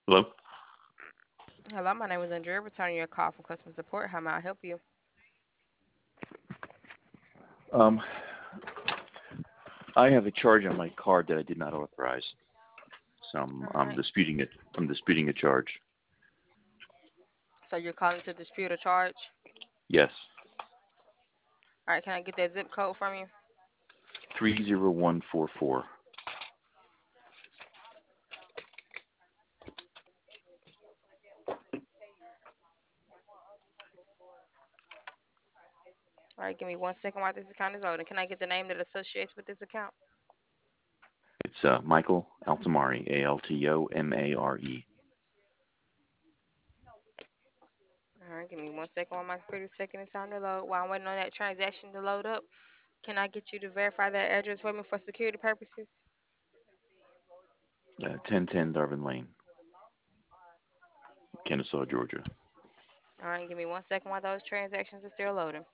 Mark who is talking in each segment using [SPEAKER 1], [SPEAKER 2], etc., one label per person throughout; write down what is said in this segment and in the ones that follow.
[SPEAKER 1] Hello.
[SPEAKER 2] Hello, my name is Andrea. Returning your call from customer support. How may I help you?
[SPEAKER 1] Um, I have a charge on my card that I did not authorize, so I'm,
[SPEAKER 2] All
[SPEAKER 1] I'm
[SPEAKER 2] right.
[SPEAKER 1] disputing it. I'm disputing a charge.
[SPEAKER 2] So you're calling to dispute a charge?
[SPEAKER 1] Yes,
[SPEAKER 2] All right. Can I get that zip code from you?
[SPEAKER 1] 30144.
[SPEAKER 2] All right. Give me 1 second while this account is loading. Can I get the name that associates with this account?
[SPEAKER 1] It's Michael Altamari, Altomare.
[SPEAKER 2] All right. Give me 1 second while my computer's taking its time to load. While I'm waiting on that transaction to load up, can I get you to verify that address for me for security purposes?
[SPEAKER 1] 1010 Darvin Lane, Kennesaw, Georgia.
[SPEAKER 2] All right. Give me 1 second while those transactions are still loading.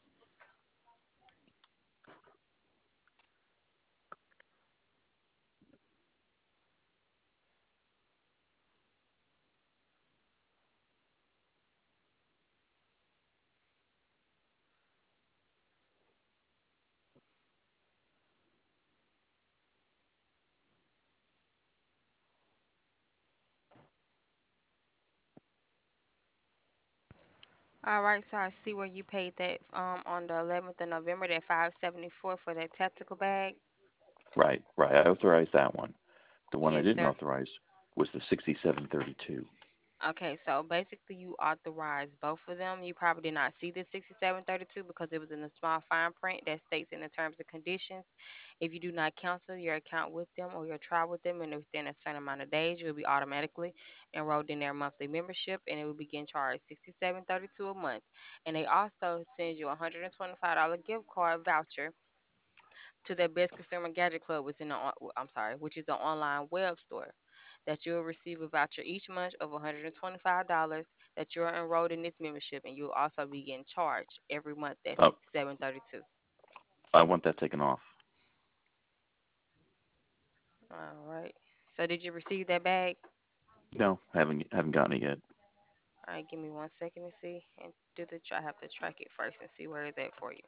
[SPEAKER 2] All right. So I see where you paid that on the 11th of November, that 574 for that tactical bag.
[SPEAKER 1] Right, right. I authorized that one. The one I
[SPEAKER 2] Yes,
[SPEAKER 1] didn't
[SPEAKER 2] sir.
[SPEAKER 1] authorize was the 6732.
[SPEAKER 2] Okay, so basically you authorized both of them. You probably did not see the 6732 because it was in the small fine print that states in the terms and conditions. If you do not cancel your account with them or your trial with them and within a certain amount of days, you'll be automatically enrolled in their monthly membership and it will begin charged 6732 a month. And they also send you a $125 gift card voucher to their Best Consumer Gadget Club, which is an online web store. That you'll receive a voucher each month of $125 that you're enrolled in this membership, and you'll also be getting charged every month. That's
[SPEAKER 1] Oh,
[SPEAKER 2] 6732.
[SPEAKER 1] I want that taken off.
[SPEAKER 2] All right. So did you receive that bag?
[SPEAKER 1] No, haven't gotten it yet.
[SPEAKER 2] All right, give me 1 second to see and I have to track it first and see where it's at for you.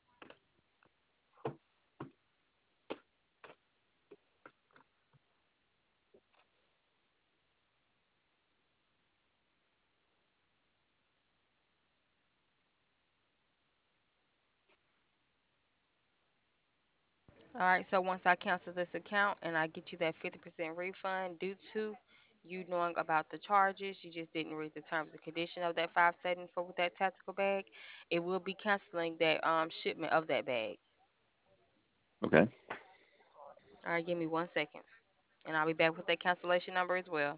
[SPEAKER 2] All right, so once I cancel this account and I get you that 50% refund due to you knowing about the charges, you just didn't read the terms and condition of that 574 with that tactical bag, it will be canceling that shipment of that bag.
[SPEAKER 1] Okay.
[SPEAKER 2] All right, give me 1 second. And I'll be back with that cancellation number as well.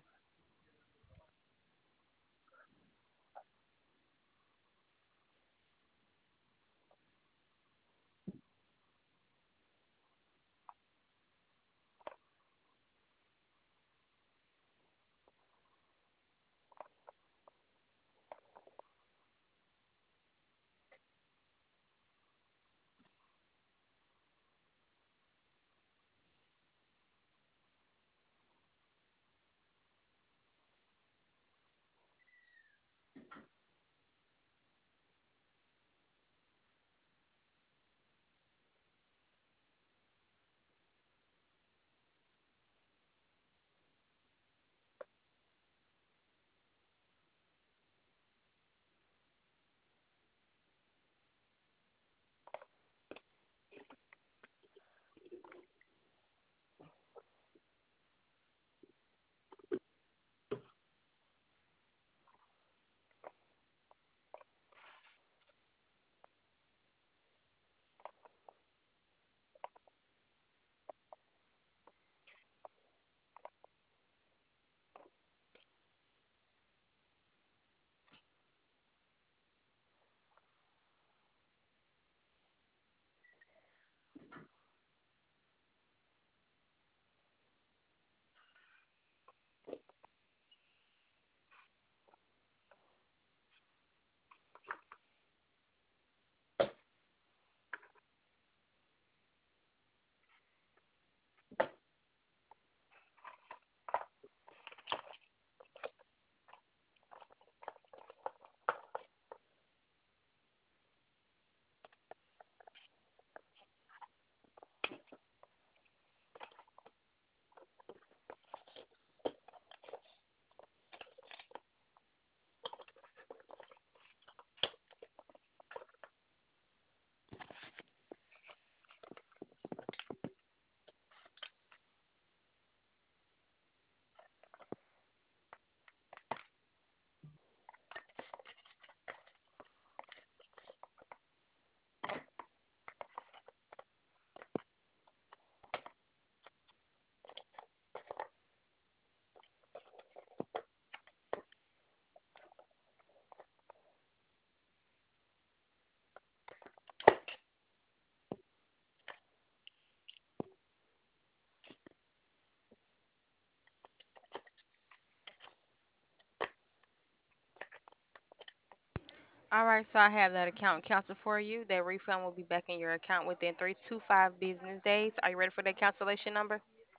[SPEAKER 2] All right, so I have that account canceled for you. That refund will be back in your account within 3 to 5 business days. Are you ready for that cancellation number?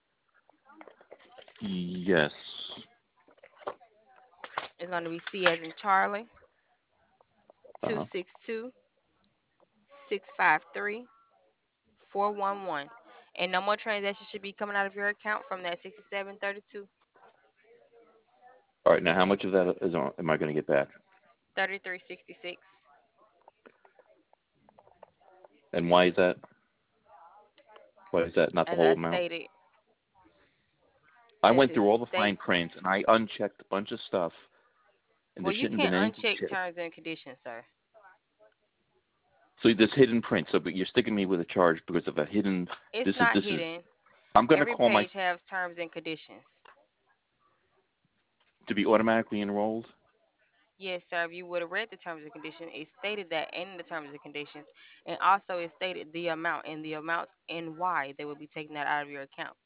[SPEAKER 1] Yes.
[SPEAKER 2] It's going to be C as in Charlie, two
[SPEAKER 1] Uh-huh.
[SPEAKER 2] six two 653 411. And no more transactions should be coming out of your account from that 6732
[SPEAKER 1] All right. Now, how much of that am I going to get back?
[SPEAKER 2] 3366.
[SPEAKER 1] And why is that? Why is that not the
[SPEAKER 2] As
[SPEAKER 1] whole
[SPEAKER 2] I
[SPEAKER 1] amount?
[SPEAKER 2] stated,
[SPEAKER 1] I
[SPEAKER 2] as
[SPEAKER 1] went
[SPEAKER 2] it
[SPEAKER 1] through all the fine
[SPEAKER 2] states,
[SPEAKER 1] print and I unchecked a bunch of stuff, and
[SPEAKER 2] well,
[SPEAKER 1] there
[SPEAKER 2] you
[SPEAKER 1] shouldn't have
[SPEAKER 2] can't
[SPEAKER 1] been anything
[SPEAKER 2] uncheck
[SPEAKER 1] checked.
[SPEAKER 2] terms and conditions, sir.
[SPEAKER 1] So this hidden print. So, but you're sticking me with a charge because of a hidden.
[SPEAKER 2] It's
[SPEAKER 1] This is
[SPEAKER 2] not
[SPEAKER 1] this is.
[SPEAKER 2] hidden.
[SPEAKER 1] I'm going to
[SPEAKER 2] Every
[SPEAKER 1] call my
[SPEAKER 2] page has terms and conditions.
[SPEAKER 1] to be automatically enrolled.
[SPEAKER 2] Yes, sir. If you would have read the terms and conditions, it stated that in the terms and conditions, and also it stated the amount and the amounts and why they would be taking that out of your account.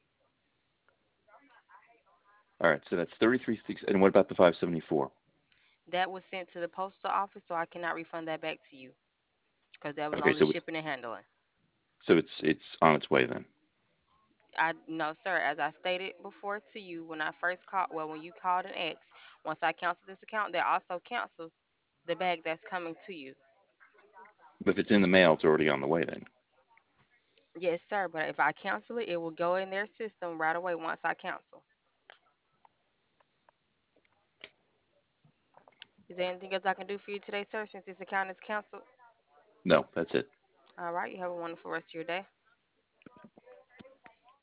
[SPEAKER 1] All right. So that's 33.6. And what about the 574?
[SPEAKER 2] That was sent to the postal office, so I cannot refund that back to you because that was
[SPEAKER 1] Okay.
[SPEAKER 2] only
[SPEAKER 1] So it's
[SPEAKER 2] shipping and handling.
[SPEAKER 1] on its way then.
[SPEAKER 2] I no, sir. As I stated before to you when I first called, well, when you called and asked, once I cancel this account, that also cancels the bag that's coming to you.
[SPEAKER 1] But if it's in the mail, it's already on the way then.
[SPEAKER 2] Yes, sir. But if I cancel it, it will go in their system right away once I cancel. Is there anything else I can do for you today, sir, since this account is canceled?
[SPEAKER 1] No, that's it.
[SPEAKER 2] All right. You have a wonderful rest of your day.